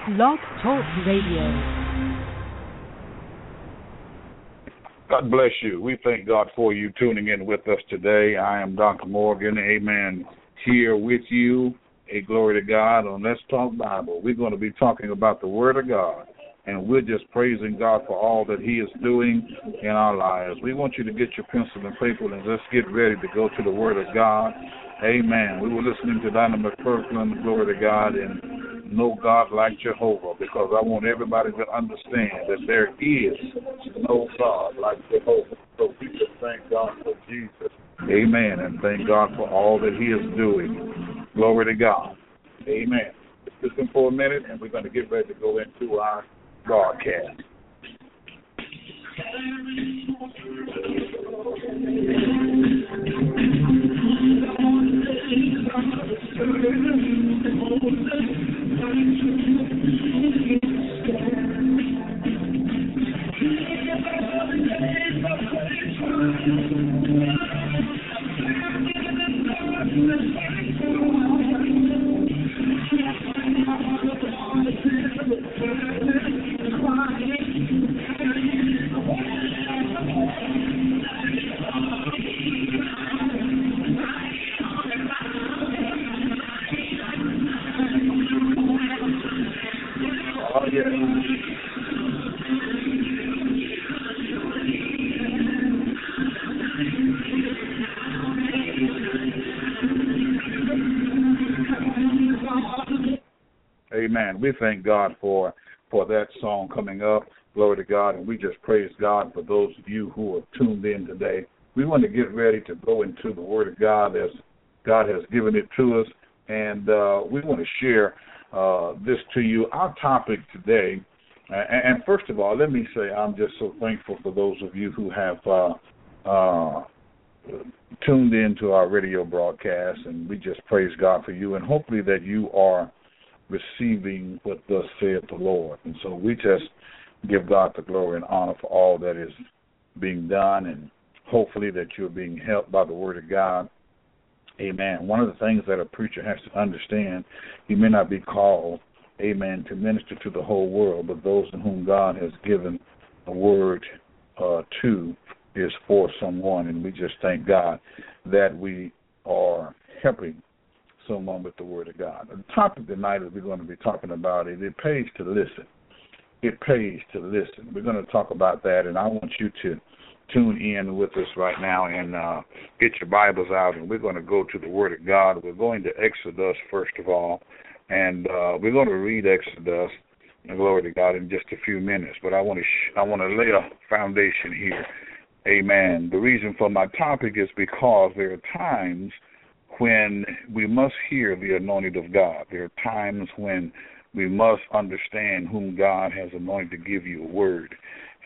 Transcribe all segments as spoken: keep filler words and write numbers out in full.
Blog Talk Radio. God bless you. We thank God for you tuning in with us today. I am Doctor Morgan, amen, here with you. A glory to God on Let's Talk Bible. We're going to be talking about the Word of God, and we're just praising God for all that He is doing in our lives. We want you to get your pencil and paper and let's get ready to go to the Word of God. Amen. We were listening to Dinah McKirkland, glory to God, and no God like Jehovah, because I want everybody to understand that there is no God like Jehovah. So we just thank God for Jesus. Amen. And thank God for all that He is doing. Glory to God. Amen. Just listen for a minute, and we're going to get ready to go into our broadcast. Amen. We thank God for for that song coming up. Glory to God. And we just praise God for those of you who are tuned in today. We want to get ready to go into the Word of God as God has given it to us. And uh, we want to share uh, this to you. Our topic today, uh, and, and first of all, let me say I'm just so thankful for those of you who have uh, uh, tuned in to our radio broadcast. And we just praise God for you. And hopefully that you are receiving what thus saith the Lord. And so we just give God the glory and honor for all that is being done, and hopefully that you're being helped by the Word of God. Amen. One of the things that a preacher has to understand, he may not be called, amen, to minister to the whole world, but those in whom God has given a word uh, to is for someone, and we just thank God that we are helping someone with the Word of God. The topic tonight is we're going to be talking about it. It pays to listen. It pays to listen. We're going to talk about that, and I want you to tune in with us right now and uh, get your Bibles out, and we're going to go to the Word of God. We're going to Exodus, first of all, and uh, we're going to read Exodus, and glory to God, in just a few minutes. But I want to sh- I want to lay a foundation here. Amen. The reason for my topic is because there are times when we must hear the anointed of God. There are times when we must understand whom God has anointed to give you a word.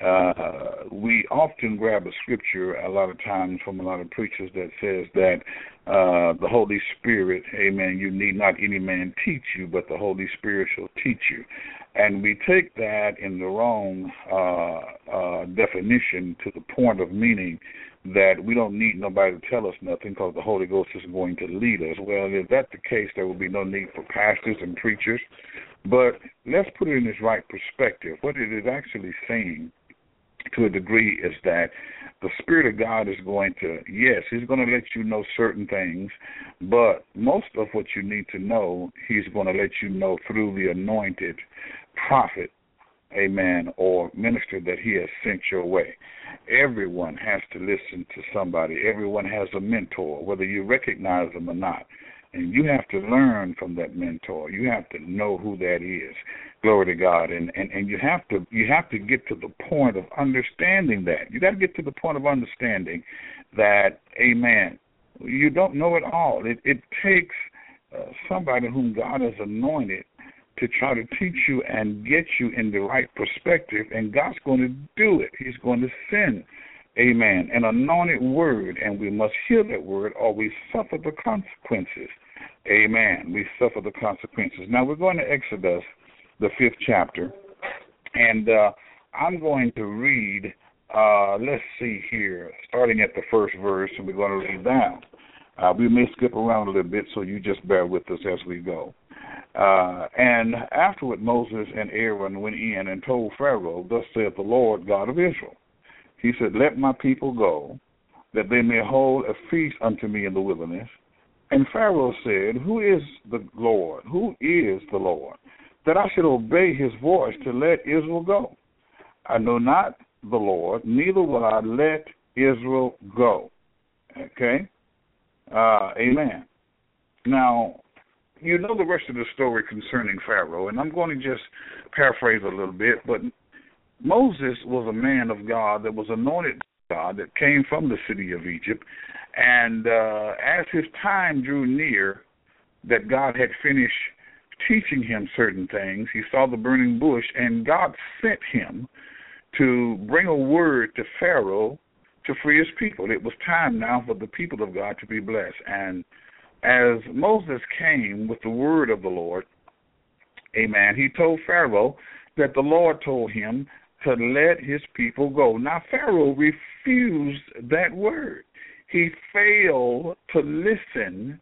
Uh, we often grab a scripture a lot of times from a lot of preachers that says that uh, the Holy Spirit, amen, you need not any man teach you, but the Holy Spirit shall teach you. And we take that in the wrong uh, uh, definition to the point of meaning that we don't need nobody to tell us nothing because the Holy Ghost is going to lead us. Well, if that's the case, there will be no need for pastors and preachers. But let's put it in its right perspective. What it is actually saying to a degree is that the Spirit of God is going to, yes, He's going to let you know certain things, but most of what you need to know, He's going to let you know through the anointed prophet, amen, or minister that He has sent your way. Everyone has to listen to somebody. Everyone has a mentor, whether you recognize them or not. And you have to learn from that mentor. You have to know who that is. Glory to God. And, and, and you have to you have to get to the point of understanding that. You got to get to the point of understanding that, amen, you don't know it all. It, it takes uh, somebody whom God has anointed to try to teach you and get you in the right perspective, and God's going to do it. He's going to send, amen, an anointed word, and we must hear that word or we suffer the consequences. Amen. We suffer the consequences. Now we're going to Exodus, the fifth chapter, and uh, I'm going to read, uh, let's see here, starting at the first verse, and we're going to read down. Uh, we may skip around a little bit, so you just bear with us as we go. Uh, and afterward Moses and Aaron went in and told Pharaoh, thus saith the Lord God of Israel. He said, let my people go, that they may hold a feast unto me in the wilderness. And Pharaoh said, who is the Lord? Who is the Lord, that I should obey his voice to let Israel go? I know not the Lord, neither will I let Israel go. Okay? Uh, amen. Now, you know the rest of the story concerning Pharaoh, and I'm going to just paraphrase a little bit, but Moses was a man of God that was anointed by God that came from the city of Egypt, and uh, as his time drew near that God had finished teaching him certain things, he saw the burning bush, and God sent him to bring a word to Pharaoh to free his people. It was time now for the people of God to be blessed, and as Moses came with the word of the Lord, amen, he told Pharaoh that the Lord told him to let his people go. Now, Pharaoh refused that word. He failed to listen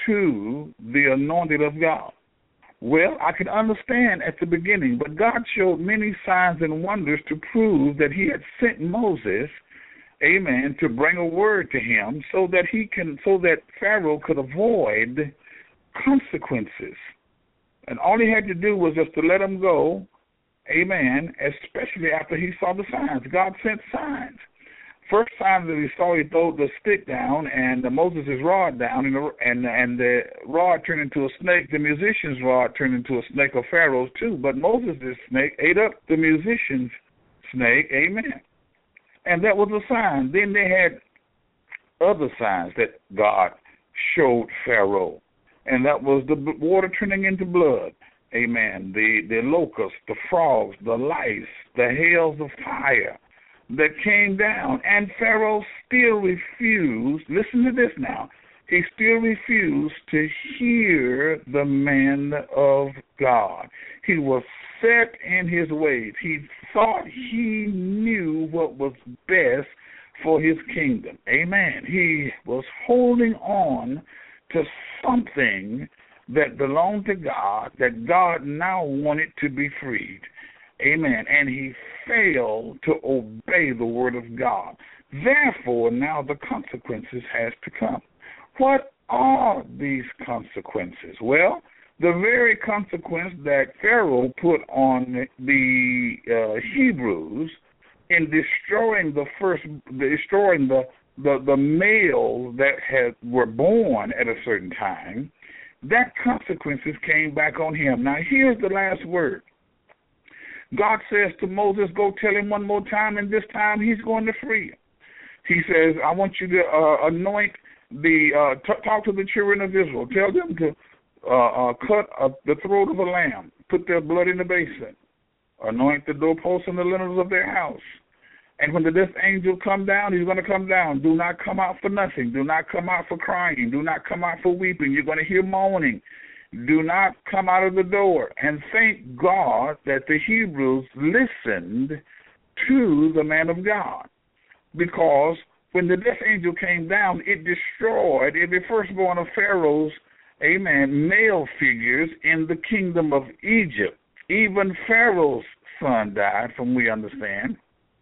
to the anointed of God. Well, I can understand at the beginning, but God showed many signs and wonders to prove that he had sent Moses, amen, to bring a word to him so that he can, so that Pharaoh could avoid consequences. And all he had to do was just to let him go, amen, especially after he saw the signs. God sent signs. First time that he saw, he threw the stick down and the Moses' rod down, and the, and, and the rod turned into a snake. The musician's rod turned into a snake of Pharaoh's too, but Moses' snake ate up the musician's snake, amen. And that was a sign. Then they had other signs that God showed Pharaoh, and that was the water turning into blood, amen, the, the locusts, the frogs, the lice, the hails of fire that came down, and Pharaoh still refused, listen to this now, he still refused to hear the man of God. He was set in his ways. He thought he knew what was best for his kingdom. Amen. He was holding on to something that belonged to God, that God now wanted to be freed. Amen. And he failed to obey the word of God. Therefore, now the consequences has to come. What are these consequences? Well, the very consequence that Pharaoh put on the uh, Hebrews in destroying the first, destroying the, the, the males that had were born at a certain time, that consequences came back on him. Now, here's the last word. God says to Moses, go tell him one more time, and this time he's going to free him. He says, I want you to uh, anoint the, uh, t- talk to the children of Israel. Tell them to uh, uh, cut uh, the throat of a lamb, put their blood in the basin, anoint the doorposts and the lintels of their house. And when the death angel come down, he's going to come down. Do not come out for nothing. Do not come out for crying. Do not come out for weeping. You're going to hear moaning. Do not come out of the door. And thank God that the Hebrews listened to the man of God. Because when the death angel came down, it destroyed every firstborn of Pharaoh's, amen, male figures in the kingdom of Egypt. Even Pharaoh's son died, from we understand.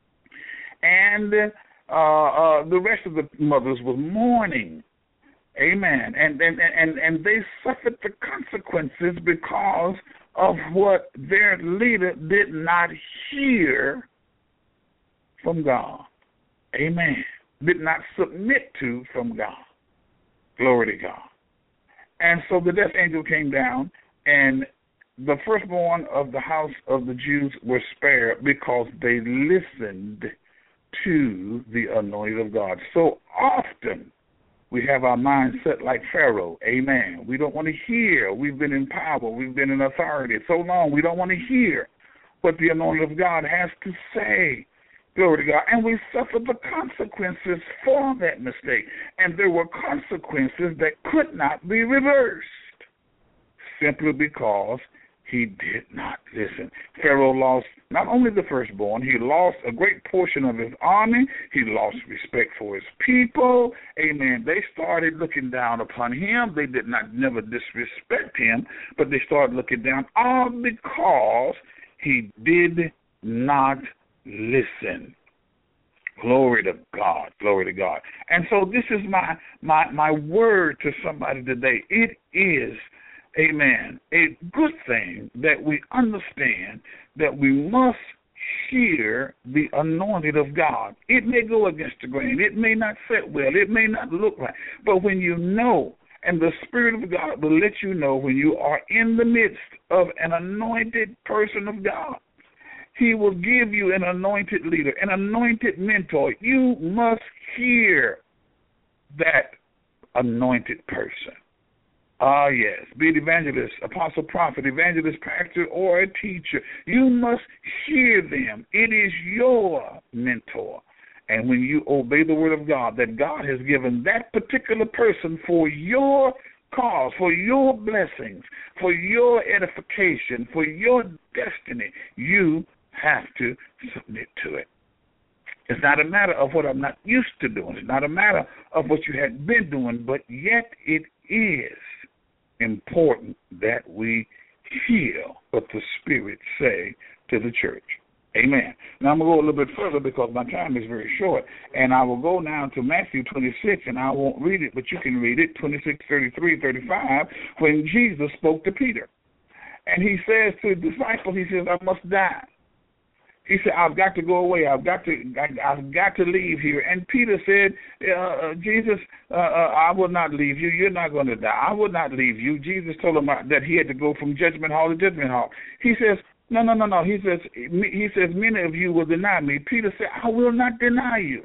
And uh, uh, the rest of the mothers was mourning. Amen. And, and and and they suffered the consequences because of what their leader did not hear from God. Amen. Did not submit to from God. Glory to God. And so the death angel came down, and the firstborn of the house of the Jews were spared because they listened to the anointed of God. So often we have our mind set like Pharaoh. Amen. We don't want to hear. We've been in power. We've been in authority so long. We don't want to hear what the anointed of God has to say. Glory to God. And we suffered the consequences for that mistake. And there were consequences that could not be reversed simply because he did not listen. Pharaoh lost not only the firstborn, he lost a great portion of his army. He lost respect for his people. Amen. They started looking down upon him. They did not never disrespect him, but they started looking down all because he did not listen. Glory to God. Glory to God. And so this is my my my word to somebody today. It is, amen, a good thing that we understand that we must hear the anointed of God. It may go against the grain. It may not sit well. It may not look right. But when you know, and the Spirit of God will let you know when you are in the midst of an anointed person of God, He will give you an anointed leader, an anointed mentor. You must hear that anointed person. Ah, yes, be it evangelist, apostle, prophet, evangelist, pastor, or a teacher. You must hear them. It is your mentor. And when you obey the word of God, that God has given that particular person for your cause, for your blessings, for your edification, for your destiny, you have to submit to it. It's not a matter of what I'm not used to doing. It's not a matter of what you had been doing, but yet it is important that we hear what the Spirit say to the church. Amen. Now I'm going to go a little bit further because my time is very short, and I will go now to Matthew twenty-six, and I won't read it, but you can read it, twenty-six, thirty-three, thirty-five, when Jesus spoke to Peter. And he says to the disciples, he says, I must die. He said, I've got to go away. I've got to I, I've got to leave here. And Peter said, uh, Jesus, uh, uh, I will not leave you. You're not going to die. I will not leave you. Jesus told him that he had to go from judgment hall to judgment hall. He says, no, no, no, no. He says, he says, many of you will deny me. Peter said, I will not deny you.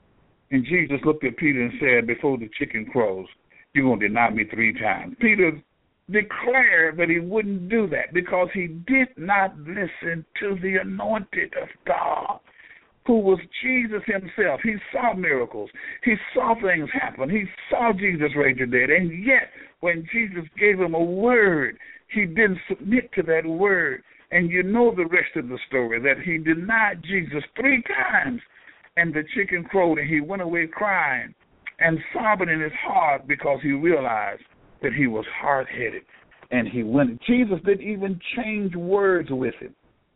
And Jesus looked at Peter and said, before the chicken crows, you're going to deny me three times. Peter declared that he wouldn't do that because he did not listen to the anointed of God, who was Jesus himself. He saw miracles. He saw things happen. He saw Jesus raise the dead. And yet, when Jesus gave him a word, he didn't submit to that word. And you know the rest of the story, that he denied Jesus three times, and the chicken crowed, and he went away crying and sobbing in his heart because he realized that he was hard-headed, and he went. Jesus didn't even change words with him.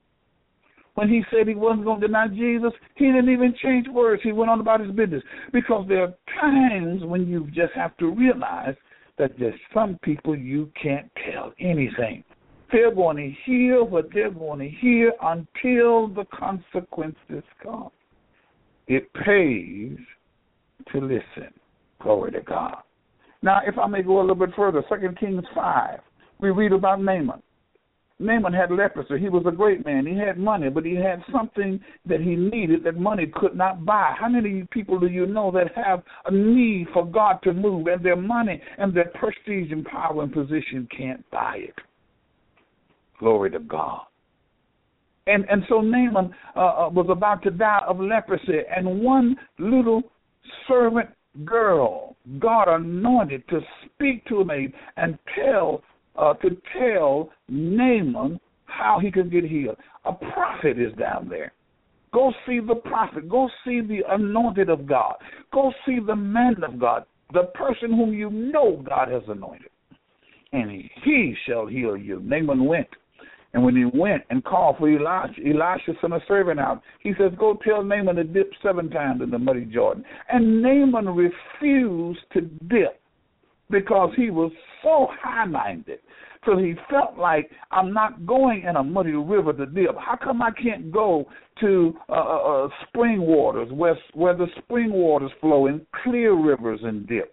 When he said he wasn't going to deny Jesus, he didn't even change words. He went on about his business, because there are times when you just have to realize that there's some people you can't tell anything. They're going to hear what they're going to hear until the consequences come. It pays to listen. Glory to God. Now, if I may go a little bit further, Second Kings five, we read about Naaman. Naaman had leprosy. He was a great man. He had money, but he had something that he needed that money could not buy. How many people do you know that have a need for God to move, and their money and their prestige and power and position can't buy it? Glory to God. And and so Naaman uh, was about to die of leprosy, and one little servant girl God anointed to speak to him and tell uh, to tell Naaman how he could get healed. A prophet is down there. Go see the prophet. Go see the anointed of God. Go see the man of God, the person whom you know God has anointed, and he, he shall heal you. Naaman went. And when he went and called for Elisha, Elisha sent a servant out. He says, go tell Naaman to dip seven times in the muddy Jordan. And Naaman refused to dip because he was so high-minded. So he felt like, I'm not going in a muddy river to dip. How come I can't go to uh, uh, spring waters where, where the spring waters flow in clear rivers and dip?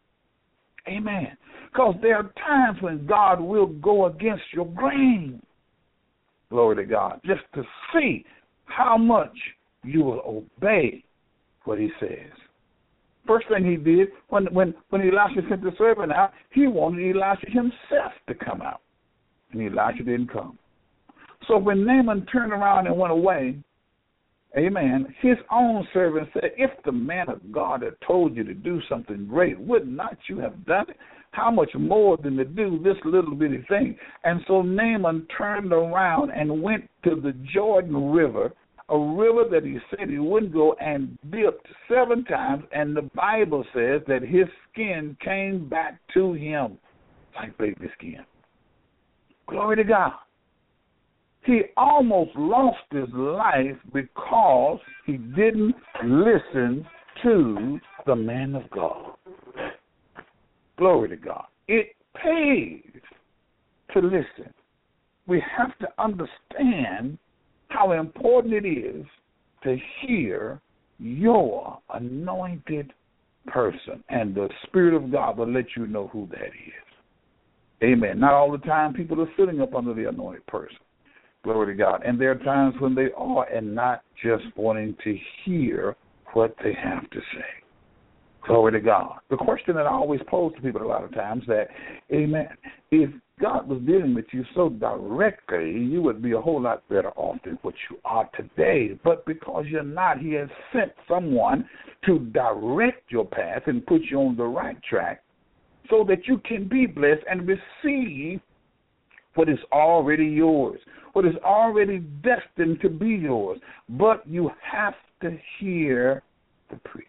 Amen. Because there are times when God will go against your grain. Glory to God, just to see how much you will obey what he says. First thing he did, when when, when Elisha sent the servant out, he wanted Elisha himself to come out. And Elisha didn't come. So when Naaman turned around and went away, amen, his own servant said, if the man of God had told you to do something great, would not you have done it? how much more than to do this little bitty thing? And so Naaman turned around and went to the Jordan River, a river that he said he wouldn't go, and dipped seven times, and the Bible says that his skin came back to him like baby skin. Glory to God. He almost lost his life because he didn't listen to the man of God. Glory to God. It pays to listen. We have to understand how important it is to hear your anointed person, and the Spirit of God will let you know who that is. Amen. Not all the time people are sitting up under the anointed person. Glory to God. And there are times when they are, and not just wanting to hear what they have to say. Glory to God. The question that I always pose to people a lot of times that, amen, if God was dealing with you so directly, you would be a whole lot better off than what you are today. But because you're not, he has sent someone to direct your path and put you on the right track so that you can be blessed and receive what is already yours, what is already destined to be yours. But you have to hear the preacher.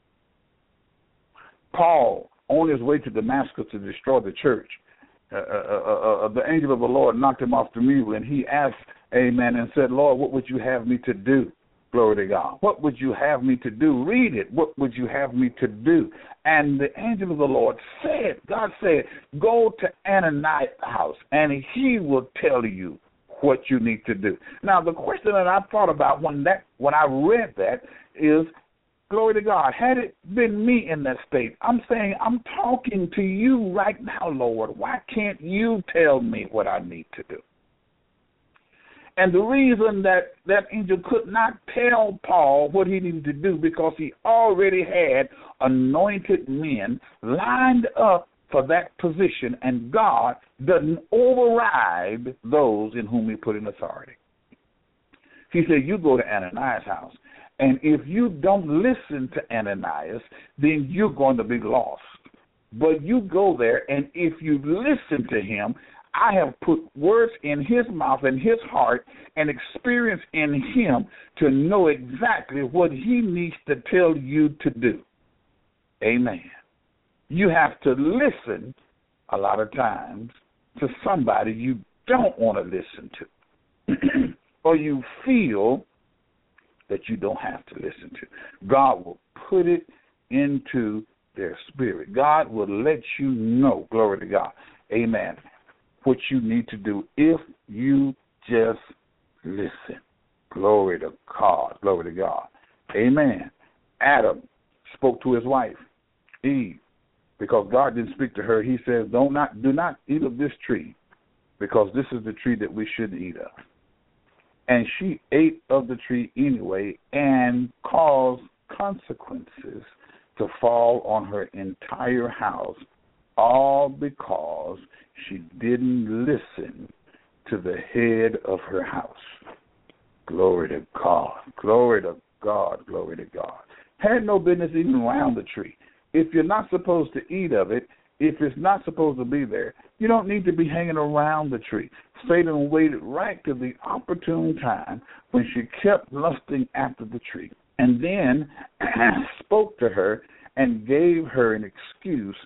Paul, on his way to Damascus to destroy the church, uh, uh, uh, the angel of the Lord knocked him off the mule, and he asked, amen, and said, Lord, what would you have me to do? Glory to God. What would you have me to do? Read it. What would you have me to do? And the angel of the Lord said, God said, go to Ananias' house, and he will tell you what you need to do. Now, the question that I thought about when that when I read that is, glory to God, had it been me in that state, I'm saying, I'm talking to you right now, Lord. Why can't you tell me what I need to do? And the reason that that angel could not tell Paul what he needed to do, because he already had anointed men lined up for that position, and God doesn't override those in whom he put in authority. He said, you go to Ananias' house, and if you don't listen to Ananias, then you're going to be lost. But you go there, and if you listen to him, I have put words in his mouth and his heart and experience in him to know exactly what he needs to tell you to do. Amen. You have to listen a lot of times to somebody you don't want to listen to or you feel that you don't have to listen to. God will put it into their spirit. God will let you know, glory to God, amen, what you need to do if you just listen. Glory to God. Glory to God. Amen. Adam spoke to his wife, Eve, because God didn't speak to her. He says, "Do not, do not eat of this tree, because this is the tree that we shouldn't eat of." And she ate of the tree anyway and caused consequences to fall on her entire house, all because she didn't listen to the head of her house. Glory to God. Glory to God. Glory to God. Had no business eating around the tree. If you're not supposed to eat of it, if it's not supposed to be there, you don't need to be hanging around the tree. Satan waited right to the opportune time when she kept lusting after the tree, and then spoke to her and gave her an excuse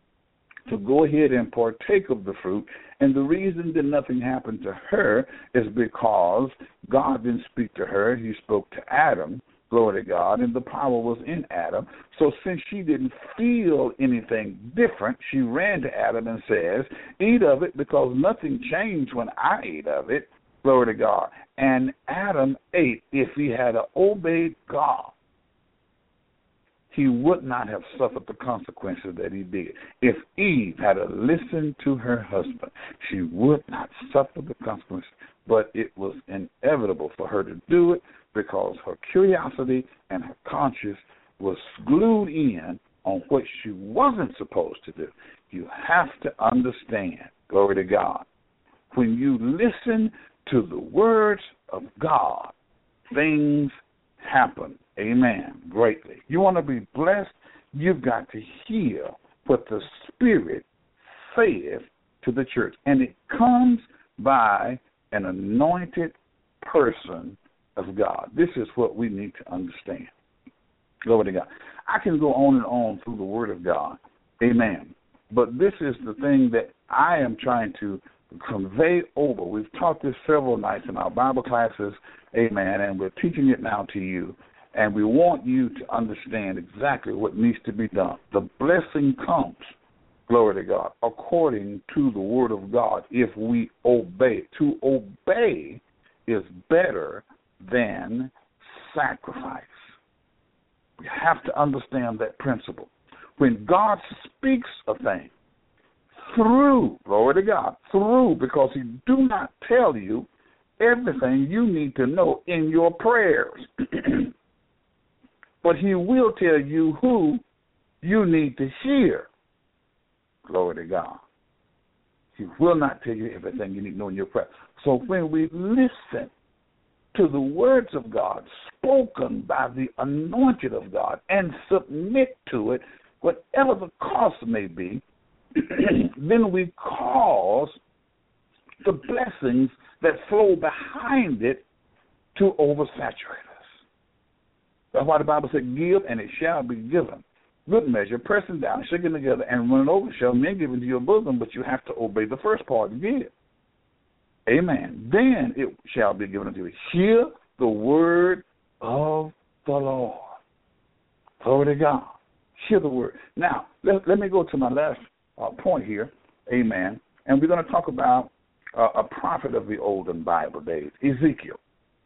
to go ahead and partake of the fruit. And the reason that nothing happened to her is because God didn't speak to her. He spoke to Adam, glory to God, and the power was in Adam. So since she didn't feel anything different, she ran to Adam and says, eat of it, because nothing changed when I ate of it, glory to God. And Adam ate. If he had obeyed God, he would not have suffered the consequences that he did. If Eve had listened to her husband, she would not suffer the consequences. But it was inevitable for her to do it because her curiosity and her conscience was glued in on what she wasn't supposed to do. You have to understand, glory to God, when you listen to the words of God, things happen. Amen. Greatly. You want to be blessed, you've got to hear what the Spirit saith to the church. And it comes by an anointed person of God. This is what we need to understand. Glory to God. I can go on and on through the Word of God. Amen. But this is the thing that I am trying to convey over. We've taught this several nights in our Bible classes. Amen. And we're teaching it now to you. And we want you to understand exactly what needs to be done. The blessing comes, glory to God, according to the Word of God if we obey. To obey is better than sacrifice. We have to understand that principle. When God speaks a thing, through, glory to God, through, because he do not tell you everything you need to know in your prayers. But he will tell you who you need to hear. Glory to God. He will not tell you everything you need to know in your prayer. So when we listen to the words of God spoken by the anointed of God and submit to it, whatever the cost may be, then we cause the blessings that flow behind it to oversaturate us. That's why the Bible said, give and it shall be given. Good measure, pressing down, shaking together, and running over shall men give into your bosom, but you have to obey the first part and give. Amen. Then it shall be given unto you. Hear the word of the Lord. Glory to God. Hear the word. Now, let, let me go to my last uh, point here. Amen. And we're going to talk about uh, a prophet of the olden Bible days, Ezekiel.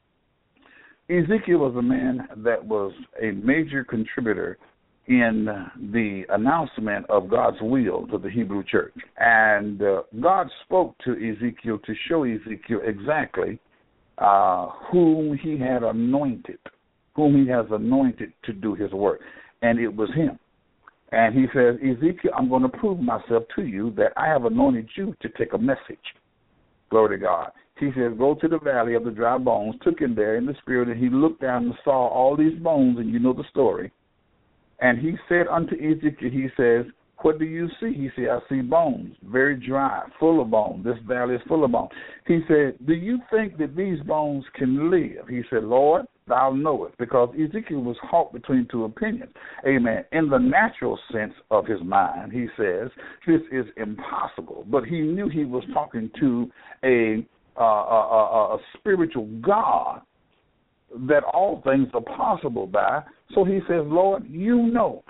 Ezekiel was a man that was a major contributor in the announcement of God's will to the Hebrew church. And uh, God spoke to Ezekiel to show Ezekiel exactly uh, whom he had anointed, whom he has anointed to do his work. And it was him. And he says, Ezekiel, I'm going to prove myself to you that I have anointed you to take a message. Glory to God. He says, go to the valley of the dry bones, took him there in the spirit, and he looked down and saw all these bones, and you know the story. And he said unto Ezekiel, he says, what do you see? He said, I see bones, very dry, full of bones. This valley is full of bones. He said, do you think that these bones can live? He said, Lord, thou knowest, because Ezekiel was caught between two opinions. Amen. In the natural sense of his mind, he says, this is impossible. But he knew he was talking to a, uh, a, a, a spiritual God that all things are possible by. So he says, Lord, you know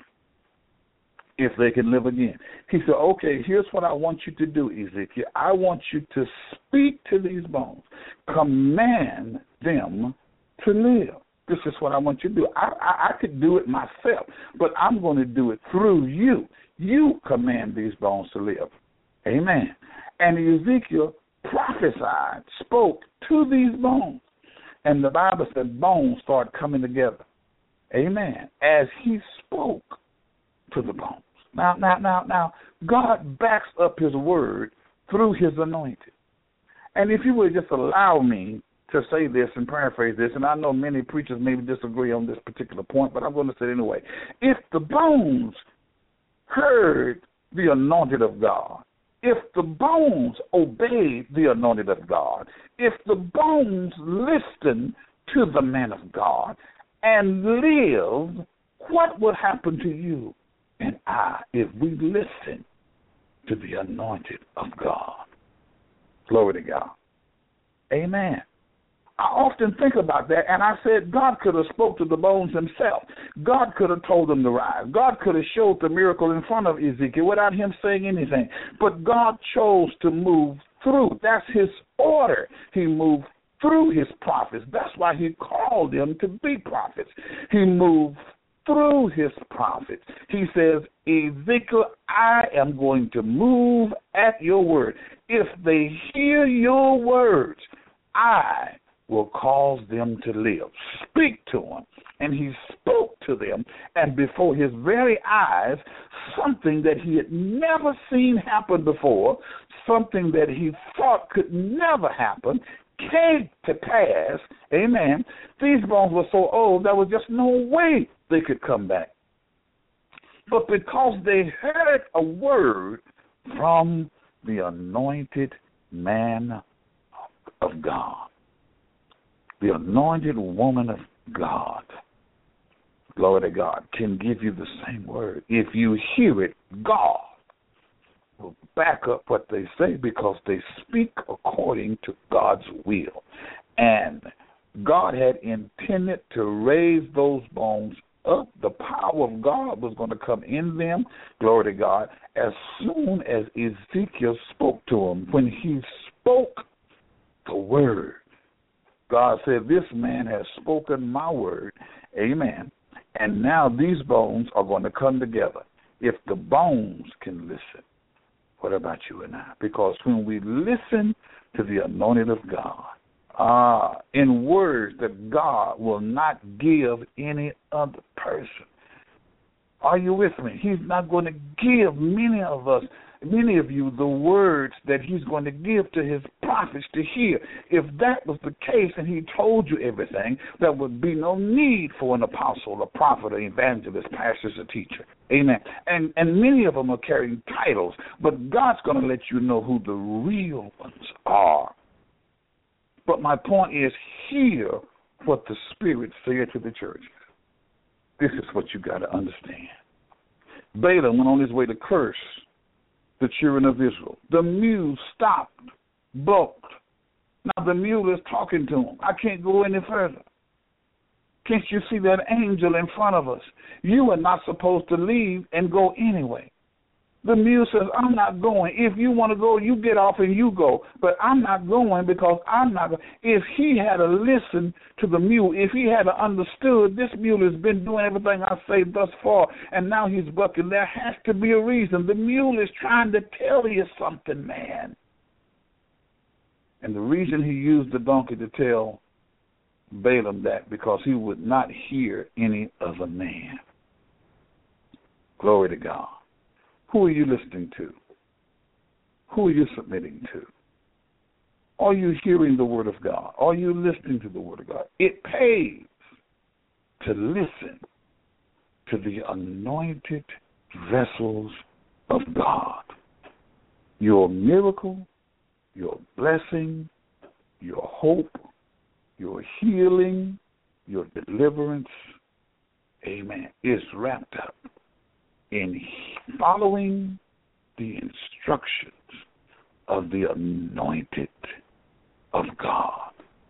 if they can live again. He said, okay, here's what I want you to do, Ezekiel. I want you to speak to these bones. Command them to live. This is what I want you to do. I, I, I could do it myself, but I'm going to do it through you. You command these bones to live. Amen. And Ezekiel prophesied, spoke to these bones. And the Bible said bones start coming together. Amen. As he spoke to the bones. Now, now, now, now, God backs up his word through his anointed. And if you would just allow me to say this and paraphrase this, and I know many preachers maybe disagree on this particular point, but I'm going to say it anyway. If the bones heard the anointed of God, if the bones obeyed the anointed of God, if the bones listened to the man of God and lived, what would happen to you and I if we listen to the anointed of God? Glory to God. Amen. I often think about that, and I said God could have spoke to the bones himself. God could have told them to rise. God could have showed the miracle in front of Ezekiel without him saying anything. But God chose to move through. That's his order. He moved through his prophets. That's why he called them to be prophets. He moved through his prophets. He says, Ezekiel, I am going to move at your word. If they hear your words, I will cause them to live. Speak to them. And he spoke to them, and before his very eyes, something that he had never seen happen before, something that he thought could never happen, came to pass. Amen. These bones were so old, there was just no way they could come back. But because they heard a word from the anointed man of God, the anointed woman of God, glory to God, can give you the same word. If you hear it, God will back up what they say because they speak according to God's will. And God had intended to raise those bones up. The power of God was going to come in them, glory to God, as soon as Ezekiel spoke to him. When he spoke the word, God said, this man has spoken my word, amen, and now these bones are going to come together. If the bones can listen, what about you and I? Because when we listen to the anointed of God, uh, in words that God will not give any other person. Are you with me? He's not going to give many of us, many of you, the words that he's going to give to his prophets to hear. If that was the case and he told you everything, there would be no need for an apostle, a prophet, an evangelist, pastor, a teacher. Amen. And and many of them are carrying titles, but God's going to let you know who the real ones are. But my point is, hear what the Spirit said to the churches. This is what you got to understand. Balaam went on his way to curse the children of Israel. The mule stopped, balked. Now the mule is talking to him. I can't go any further. Can't you see that angel in front of us? You are not supposed to leave and go anyway. The mule says, I'm not going. If you want to go, you get off and you go. But I'm not going because I'm not going. If he had to listen to the mule, if he had to understood this mule has been doing everything I say thus far, and now he's bucking, there has to be a reason. The mule is trying to tell you something, man. And the reason he used the donkey to tell Balaam that, because he would not hear any other man. Glory to God. Who are you listening to? Who are you submitting to? Are you hearing the word of God? Are you listening to the word of God? It pays to listen to the anointed vessels of God. Your miracle, your blessing, your hope, your healing, your deliverance, amen, is wrapped up in following the instructions of the anointed of God.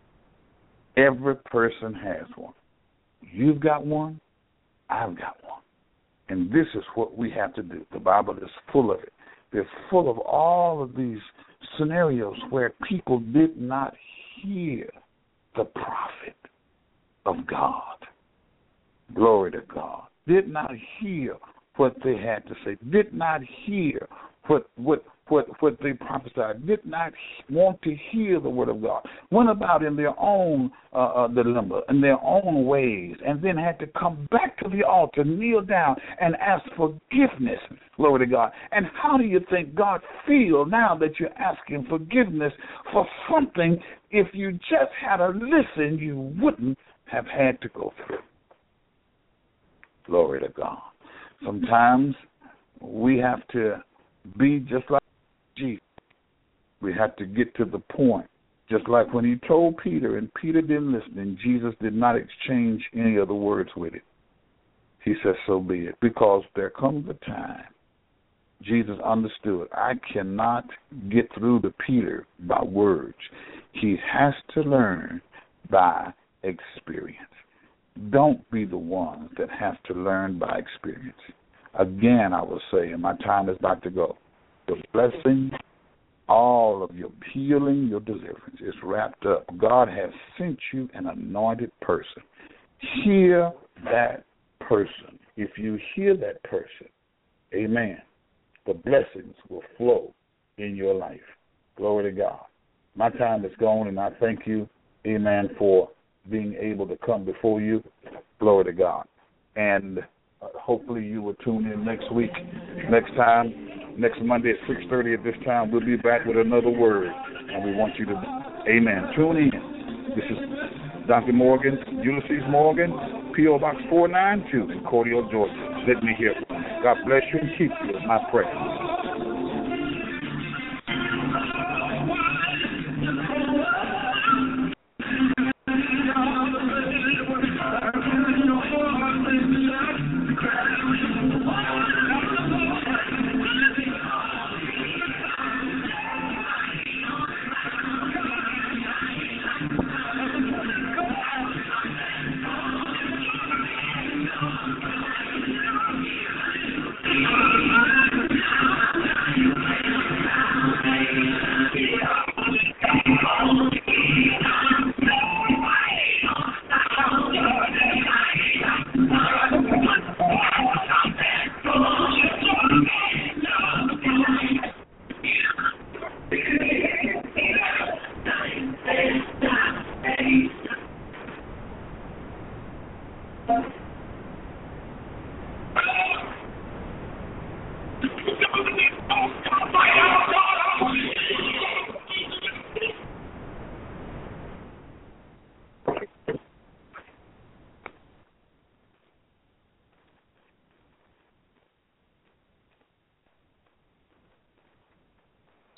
Every person has one. You've got one. I've got one. And this is what we have to do. The Bible is full of it. They're full of all of these scenarios where people did not hear the prophet of God. Glory to God. Did not hear what they had to say, did not hear what what what what they prophesied, did not want to hear the word of God, went about in their own uh, uh, dilemma, in their own ways, and then had to come back to the altar, kneel down, and ask forgiveness. Glory to God. And how do you think God feels now that you're asking forgiveness for something if you just had to listen, you wouldn't have had to go through? Glory to God. Sometimes we have to be just like Jesus. We have to get to the point. Just like when he told Peter, and Peter didn't listen, and Jesus did not exchange any other words with it. He said, so be it. Because there comes a time, Jesus understood, I cannot get through to Peter by words. He has to learn by experience. Don't be the ones that have to learn by experience. Again, I will say, and my time is about to go, the blessing, all of your healing, your deliverance is wrapped up. God has sent you an anointed person. Hear that person. If you hear that person, amen, the blessings will flow in your life. Glory to God. My time is gone, and I thank you, amen, for being able to come before you. Glory to God. And uh, hopefully you will tune in next week, next time, next Monday at six thirty at this time. We'll be back with another word, and we want you to, amen, tune in. This is Doctor Morgan, Ulysses Morgan, P O Box four nine two in Cordial, Georgia. Let me hear from you. God bless you and keep you, my prayer.